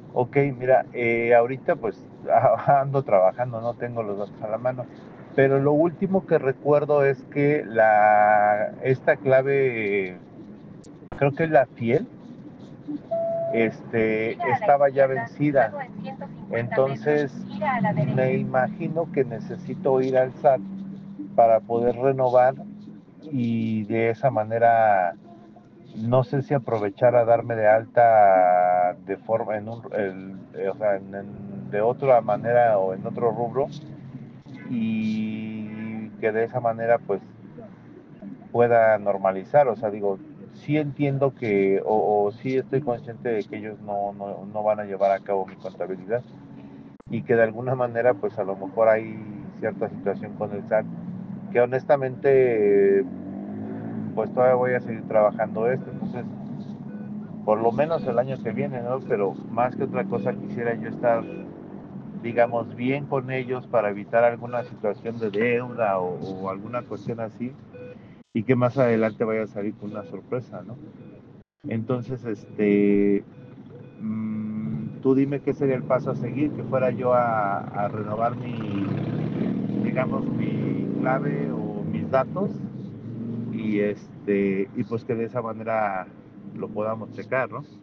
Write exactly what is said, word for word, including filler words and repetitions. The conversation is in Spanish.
Ok, mira, eh, ahorita pues ando trabajando, no tengo los datos a la mano, pero lo último que recuerdo es que la esta clave, creo que es la fiel, este, estaba ya vencida. Entonces me imagino que necesito ir al S A T para poder renovar y de esa manera no sé si aprovechar a darme de alta de forma en un el, eh, o sea, en, en, de otra manera o en otro rubro y que de esa manera pues pueda normalizar, o sea, digo, sí entiendo que o, o sí estoy consciente de que ellos no, no, no van a llevar a cabo mi contabilidad y que de alguna manera pues a lo mejor hay cierta situación con el S A T que honestamente pues todavía voy a seguir trabajando esto, entonces por lo menos el año que viene, ¿no? Pero más que otra cosa quisiera yo estar, digamos, bien con ellos para evitar alguna situación de deuda o, o alguna cuestión así y que más adelante vaya a salir con una sorpresa, ¿no? Entonces, este, mmm, tú dime qué sería el paso a seguir, que fuera yo a, a renovar mi, digamos, mi clave o mis datos y este, y pues que de esa manera lo podamos checar, ¿no?